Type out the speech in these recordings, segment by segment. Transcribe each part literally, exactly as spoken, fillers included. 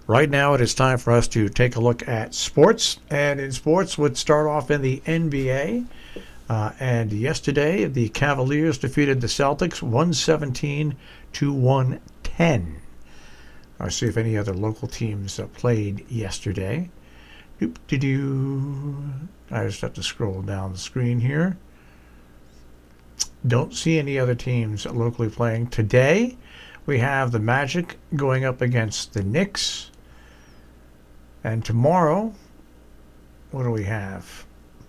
Right now, it is time for us to take a look at sports. And in sports, we'd start off in the N B A. Uh, and yesterday, the Cavaliers defeated the Celtics one seventeen to one ten. I'll see if any other local teams uh, played yesterday. Doop-de-doo. I just have to scroll down the screen here. Don't see any other teams locally playing. Today, we have the Magic going up against the Knicks. And tomorrow, what do we have?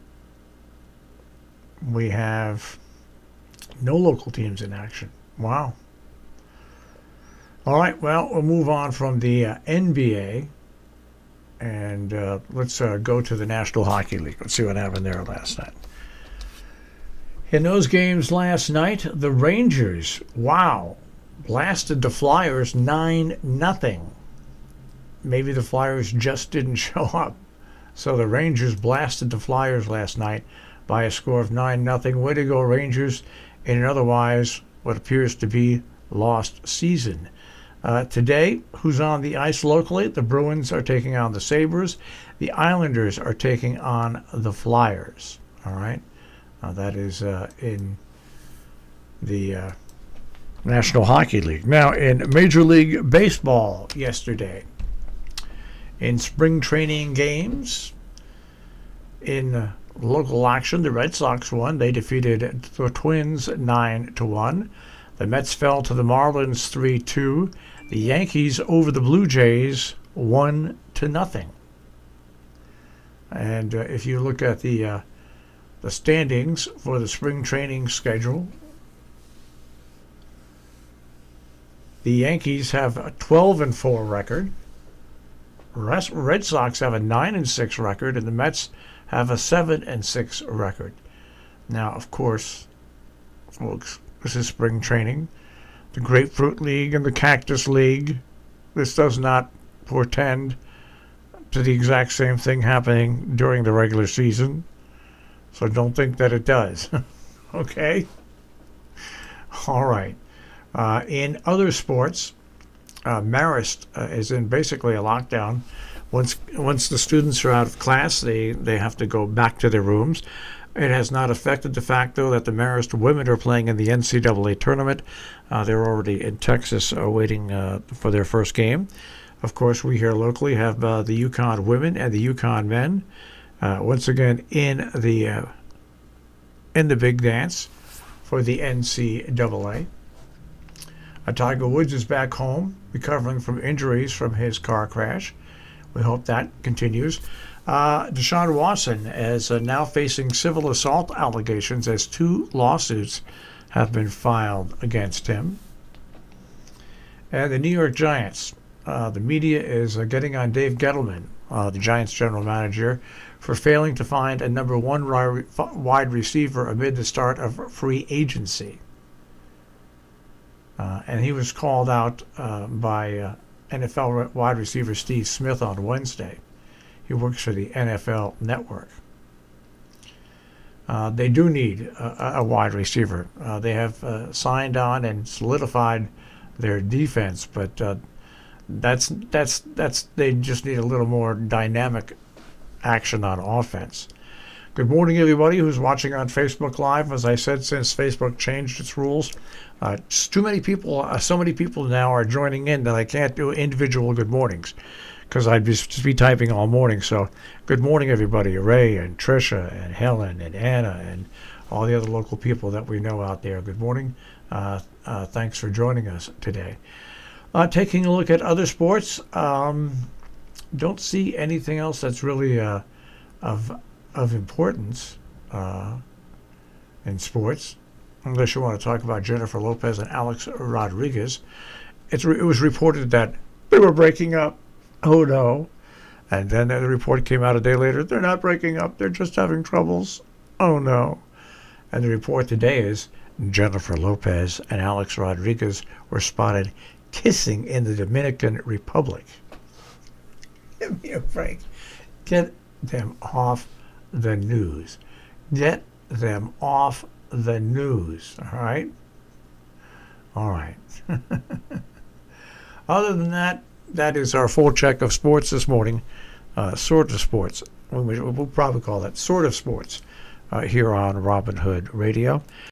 We have no local teams in action. Wow. All right, well, we'll move on from the uh, N B A. And uh, let's uh, go to the National Hockey League. Let's see what happened there last night. In those games last night, the Rangers, wow, blasted the Flyers nine nothing. Maybe the Flyers just didn't show up. So the Rangers blasted the Flyers last night by a score of nine nothing. Way to go, Rangers, in an otherwise what appears to be lost season. Uh, today, who's on the ice locally? The Bruins are taking on the Sabres. The Islanders are taking on the Flyers. All right? Uh, that is uh, in the uh, National Hockey League. Now, in Major League Baseball yesterday, in spring training games, in uh, local action, the Red Sox won. They defeated the Twins nine to one. The Mets fell to the Marlins three two. The Yankees over the Blue Jays one to nothing. And uh, if you look at the uh, the standings for the spring training schedule, the Yankees have a twelve and four record. Red Sox have a nine and six record, and the Mets have a seven and six record. Now, of course, folks, this is spring training. The Grapefruit League and the Cactus League. This does not portend to the exact same thing happening during the regular season. So don't think that it does. Okay? All right. Uh, in other sports, uh, Marist uh, is in basically a lockdown. Once once the students are out of class, they, they have to go back to their rooms. It has not affected the fact, though, that the Marist women are playing in the N C double A tournament. Uh, they're already in Texas uh, waiting uh, for their first game. Of course, we here locally have uh, the UConn women and the UConn men uh, once again in the uh, in the big dance for the N C double A. Uh, Tiger Woods is back home, recovering from injuries from his car crash. We hope that continues. Uh, Deshaun Watson is uh, now facing civil assault allegations as two lawsuits have been filed against him. And the New York Giants, uh, the media is uh, getting on Dave Gettleman, uh, the Giants general manager, for failing to find a number one ri- wide receiver amid the start of free agency. Uh, and he was called out uh, by uh, N F L wide receiver Steve Smith on Wednesday. He works for the N F L Network. Uh, they do need a, a wide receiver. Uh, they have uh, signed on and solidified their defense, but uh, that's that's that's they just need a little more dynamic action on offense. Good morning, everybody who's watching on Facebook Live. As I said, since Facebook changed its rules, uh, just too many people, uh, so many people now are joining in that I can't do individual good mornings, because I'd be, just be typing all morning. So good morning, everybody. Ray and Tricia and Helen and Anna and all the other local people that we know out there. Good morning. Uh, uh, thanks for joining us today. Uh, taking a look at other sports, um, don't see anything else that's really uh, of of importance uh, in sports, unless you want to talk about Jennifer Lopez and Alex Rodriguez. It's re- it was reported that they were breaking up. Oh no. And then the report came out a day later. They're not breaking up. They're just having troubles. Oh no. And the report today is Jennifer Lopez and Alex Rodriguez were spotted kissing in the Dominican Republic. Give me a break. Get them off the news. Get them off the news. All right? All right. Other than that, that is our full check of sports this morning. Uh, sort of sports. We'll, we'll probably call that sort of sports uh, here on Robin Hood Radio.